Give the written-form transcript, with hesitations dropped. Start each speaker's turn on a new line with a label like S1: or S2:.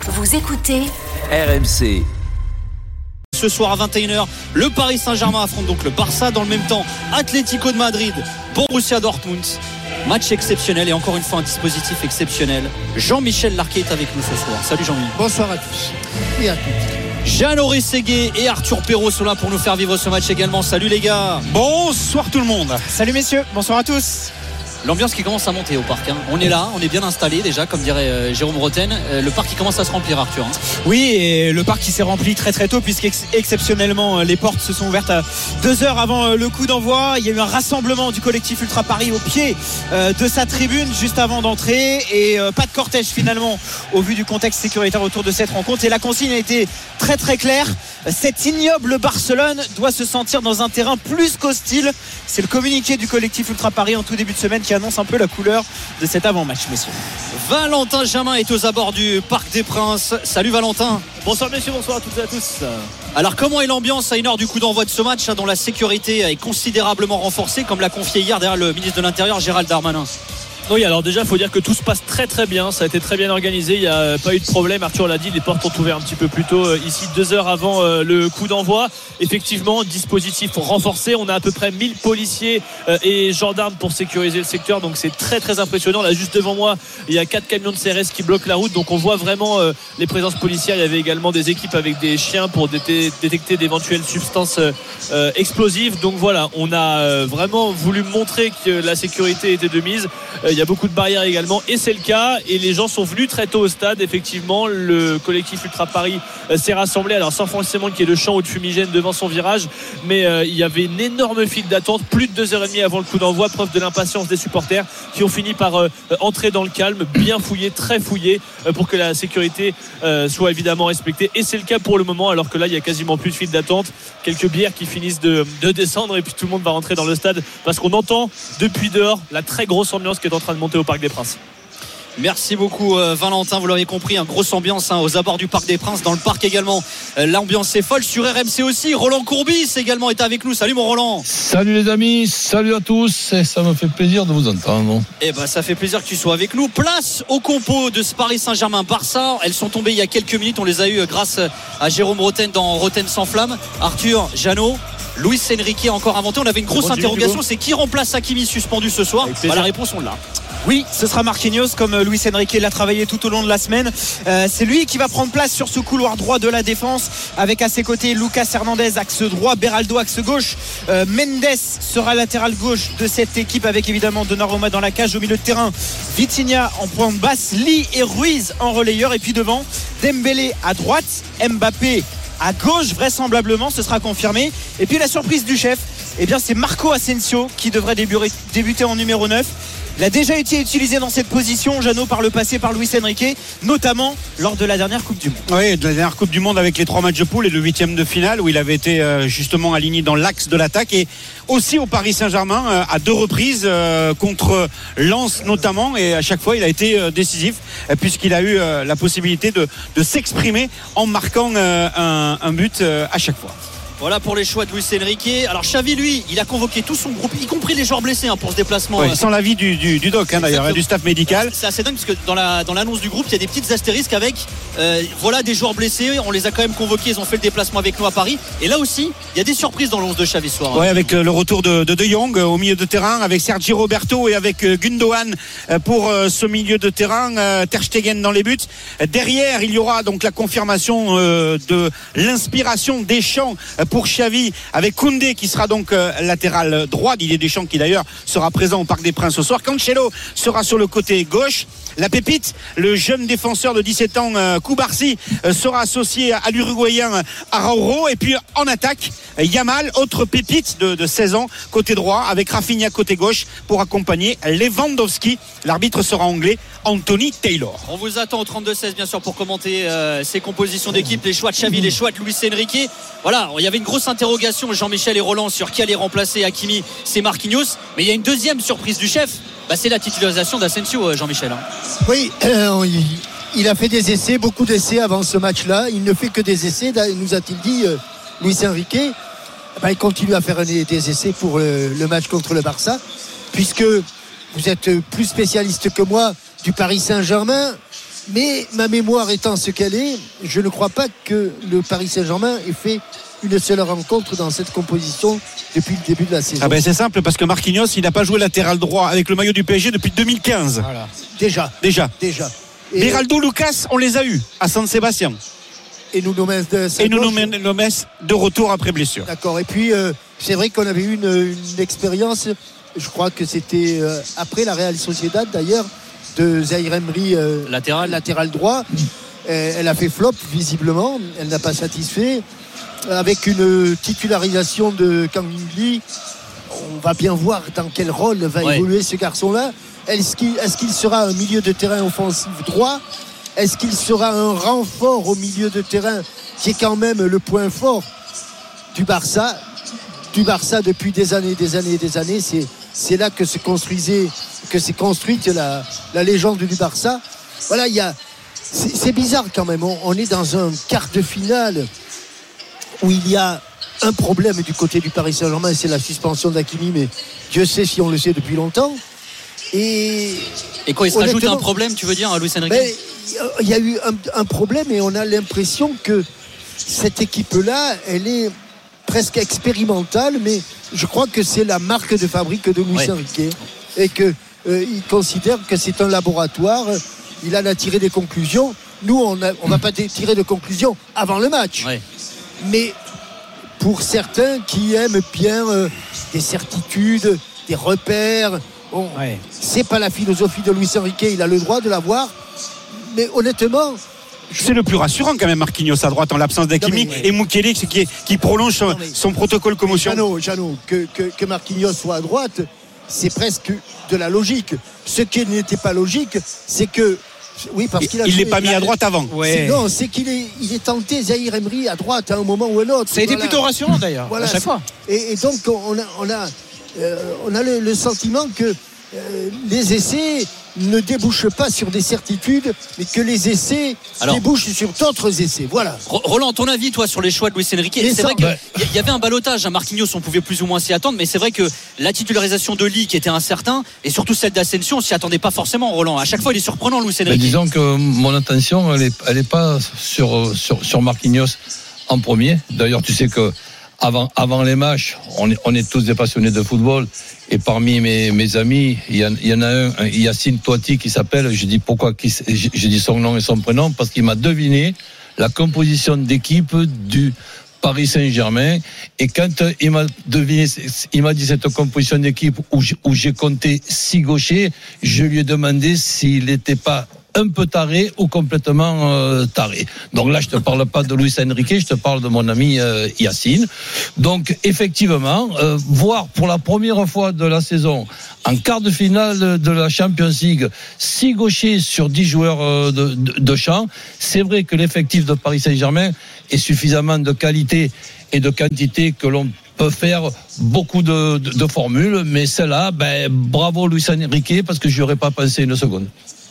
S1: Vous écoutez
S2: RMC.
S3: Ce soir à 21h, le Paris Saint-Germain affronte donc le Barça. Dans le même temps, Atlético de Madrid, Borussia Dortmund. Match exceptionnel et encore une fois un dispositif exceptionnel. Jean-Michel Larquet est avec nous ce soir. Salut Jean-Michel.
S4: Bonsoir à tous et à toutes.
S3: Jeannot Rességuier et Arthur Perrault sont là pour nous faire vivre ce match également. Salut les gars.
S5: Bonsoir tout le monde.
S4: Salut messieurs, bonsoir à tous.
S3: L'ambiance qui commence à monter au parc, hein. On est là, on est bien installé déjà, comme dirait Jérôme Roten. Le parc qui commence à se remplir, Arthur, hein.
S4: Oui, et le parc qui s'est rempli très très tôt, puisqu'exceptionnellement les portes se sont ouvertes à 2 heures avant le coup d'envoi. Il y a eu un rassemblement du collectif Ultra Paris au pied de sa tribune juste avant d'entrer, et pas de cortège finalement au vu du contexte sécuritaire autour de cette rencontre. Et la consigne a été très très claire: cet ignoble Barcelone doit se sentir dans un terrain plus qu'hostile. C'est le communiqué du collectif Ultra Paris en tout début de semaine qui annonce un peu la couleur de cet avant-match, messieurs.
S3: Valentin Jamin est aux abords du Parc des Princes. Salut Valentin.
S6: Bonsoir messieurs, bonsoir à toutes et à tous.
S3: Alors comment est l'ambiance à une heure du coup d'envoi de ce match, dont la sécurité est considérablement renforcée, comme l'a confié hier derrière le ministre de l'Intérieur Gérald Darmanin?
S6: Oui, alors déjà il faut dire que tout se passe très très bien, ça a été très bien organisé, il n'y a pas eu de problème. Arthur l'a dit, les portes ont ouvert un petit peu plus tôt ici, 2 heures avant le coup d'envoi. Effectivement, dispositif renforcé, on a à peu près 1000 policiers et gendarmes pour sécuriser le secteur, donc c'est très très impressionnant. Là juste devant moi, il y a 4 camions de CRS qui bloquent la route, donc on voit vraiment les présences policières. Il y avait également des équipes avec des chiens pour détecter d'éventuelles substances explosives. Donc voilà, on a vraiment voulu montrer que la sécurité était de mise. Il y a beaucoup de barrières également, et c'est le cas, et les gens sont venus très tôt au stade. Effectivement, le collectif Ultra Paris s'est rassemblé, alors sans forcément qu'il y ait de chant ou de fumigène devant son virage, mais il y avait une énorme file d'attente, plus de 2h30 avant le coup d'envoi, preuve de l'impatience des supporters qui ont fini par entrer dans le calme, bien fouillé, très fouillé, pour que la sécurité soit évidemment respectée, et c'est le cas pour le moment, alors que là il y a quasiment plus de file d'attente, quelques bières qui finissent de descendre, et puis tout le monde va rentrer dans le stade, parce qu'on entend depuis dehors la très grosse ambiance qui est en train de monter au Parc des Princes.
S3: Merci beaucoup Valentin, vous l'aurez compris, une grosse ambiance aux abords du Parc des Princes, dans le parc également. L'ambiance est folle sur RMC aussi. Roland Courbis également est avec nous. Salut mon Roland.
S7: Salut les amis, salut à tous, et ça me fait plaisir de vous entendre.
S3: Eh ben ça fait plaisir que tu sois avec nous. Place au compo de ce Paris Saint-Germain-Barça. Elles sont tombées il y a quelques minutes, on les a eues grâce à Jérôme Roten dans Roten sans flamme. Arthur, Jeannot, Luis Enrique a encore inventé. On avait une grosse interrogation, c'est qui remplace Hakimi suspendu ce soir? La réponse on l'a.
S4: Oui, ce sera Marquinhos, comme Luis Enrique l'a travaillé tout au long de la semaine. C'est lui qui va prendre place sur ce couloir droit de la défense, avec à ses côtés Lucas Hernandez axe droit, Beraldo axe gauche, Mendes sera latéral gauche de cette équipe, avec évidemment Donnarumma dans la cage. Au milieu de terrain, Vitinha en pointe basse, Lee et Ruiz en relayeur, et puis devant Dembélé à droite, Mbappé à gauche, vraisemblablement, ce sera confirmé. Et puis la surprise du chef, eh bien c'est Marco Asensio qui devrait débuter en numéro 9. Il a déjà été utilisé dans cette position, Jeannot, par le passé par Luis Enrique, notamment lors de la dernière Coupe du Monde.
S5: Oui, de la dernière Coupe du Monde avec les 3 matchs de poule et le 8e de finale, où il avait été justement aligné dans l'axe de l'attaque, et aussi au Paris Saint-Germain à 2 reprises contre Lens notamment, et à chaque fois il a été décisif, puisqu'il a eu la possibilité de s'exprimer en marquant un but à chaque fois.
S3: Voilà pour les choix de Luis Enrique. Alors Xavi, lui, il a convoqué tout son groupe, y compris les joueurs blessés, pour ce déplacement.
S5: Oui, sans l'avis du doc d'ailleurs, et du staff médical.
S3: C'est assez dingue, parce que dans l'annonce du groupe, il y a des petites astérisques avec voilà des joueurs blessés, on les a quand même convoqués, ils ont fait le déplacement avec nous à Paris. Et là aussi, il y a des surprises dans l'11 de Xavi ce soir.
S5: Oui, avec le retour de Jong au milieu de terrain, avec Sergi Roberto et avec Gundogan pour ce milieu de terrain, Ter Stegen dans les buts. Derrière, il y aura donc la confirmation de l'inspiration Deschamps pour Xavi, avec Koundé qui sera donc latéral droit, Didier Deschamps qui d'ailleurs sera présent au Parc des Princes ce soir. Cancelo sera sur le côté gauche. La pépite, le jeune défenseur de 17 ans Koubarsi, sera associé à l'Uruguayen Araujo. Et puis en attaque, Yamal, autre pépite de 16 ans, côté droit, avec Rafinha côté gauche pour accompagner Lewandowski. L'arbitre sera anglais, Anthony Taylor.
S3: On vous attend au 32-16 bien sûr pour commenter ces compositions d'équipe, les choix de Xavi, les choix de Luis Enrique. Voilà, il y avait une grosse interrogation, Jean-Michel et Roland, sur qui allait remplacer Hakimi. C'est Marquinhos, mais il y a une deuxième surprise du chef, c'est la titularisation d'Asensio, Jean-Michel.
S4: Oui, il a fait des essais, beaucoup d'essais avant ce match-là. Il ne fait que des essais, nous a-t-il dit Luis Enrique. Il continue à faire des essais pour le match contre le Barça, puisque vous êtes plus spécialiste que moi du Paris Saint-Germain.
S1: Mais ma mémoire étant ce qu'elle est, je ne crois pas que le Paris Saint-Germain ait fait une seule rencontre dans cette composition depuis le début de la saison.
S5: Ah ben c'est simple, parce que Marquinhos, il n'a pas joué latéral droit avec le maillot du PSG depuis 2015.
S4: Voilà.
S1: Déjà. Et
S5: Beraldo, Lucas, on les a eus à San Sébastien.
S1: Et Nuno Mendes
S5: de retour après blessure.
S1: D'accord. Et puis c'est vrai qu'on avait eu une expérience, je crois que c'était après la Real Sociedad d'ailleurs, de Zaïre Emery latéral droit. Elle a fait flop visiblement, elle n'a pas satisfait. Avec une titularisation de Kang Min-lee, on va bien voir dans quel rôle va évoluer ce garçon-là. Est-ce qu'il sera un milieu de terrain offensif droit? Est-ce qu'il sera un renfort au milieu de terrain, qui est quand même le point fort du Barça depuis des années. C'est là que s'est construite la légende du Barça. Voilà, c'est bizarre quand même. On est dans un quart de finale où il y a un problème du côté du Paris Saint-Germain, c'est la suspension d'Hakimi, mais Dieu sait si on le sait depuis longtemps. Et
S3: quoi, il se rajoute un problème, tu veux dire, à Luis Enrique?
S1: Il y a eu un problème et on a l'impression que cette équipe-là, elle est presque expérimentale, mais je crois que c'est la marque de fabrique de Luis Enrique et qu'il considère que c'est un laboratoire. Il en a tiré des conclusions. Nous, on va pas tirer de conclusions avant le match. Mais pour certains qui aiment bien des certitudes, des repères, c'est pas la philosophie de Luis Enrique, il a le droit de l'avoir, mais honnêtement,
S5: c'est le plus rassurant quand même, Marquinhos à droite en l'absence d'Hakimi et Mukele qui prolonge son protocole commotion.
S1: Jeannot, que Marquinhos soit à droite, c'est presque de la logique. Ce qui n'était pas logique, c'est que parce qu'il
S5: il l'est pas mis à droite avant.
S1: Non, c'est qu'il est tenté Zaïre Emery à droite à un moment ou à un autre.
S4: Ça a été plutôt rassurant d'ailleurs, à chaque fois.
S1: Et donc on a le sentiment que les essais ne débouchent pas sur des certitudes, mais que les essais débouchent sur d'autres essais. Voilà.
S3: Roland, ton avis, toi, sur les choix de Luis Enrique? C'est vrai qu'il y avait un ballottage. Marquinhos, on pouvait plus ou moins s'y attendre, mais c'est vrai que la titularisation de Lee qui était incertain, et surtout celle d'Asensio, on s'y attendait pas forcément, Roland. À chaque fois, il est surprenant, Luis Enrique.
S7: Disons que mon attention, elle est pas sur Marquinhos en premier. D'ailleurs, tu sais que avant les matchs, on est tous des passionnés de football. Et parmi mes amis, il y en a un Yacine Touati qui s'appelle, je dis pourquoi, je dis son nom et son prénom, parce qu'il m'a deviné la composition d'équipe du Paris Saint-Germain. Et quand il m'a dit cette composition d'équipe où j'ai compté 6 gauchers, je lui ai demandé s'il n'était pas un peu taré ou complètement taré. Donc là, je te parle pas de Luis Enrique, je te parle de mon ami Yacine. Donc effectivement, voir pour la première fois de la saison, en quart de finale de la Champions League, 6 gauchers sur 10 joueurs de champ, c'est vrai que l'effectif de Paris Saint-Germain est suffisamment de qualité et de quantité que l'on peut faire beaucoup de formules, mais celle-là, bravo Luis Enrique, parce que je n'y aurais pas pensé une seconde.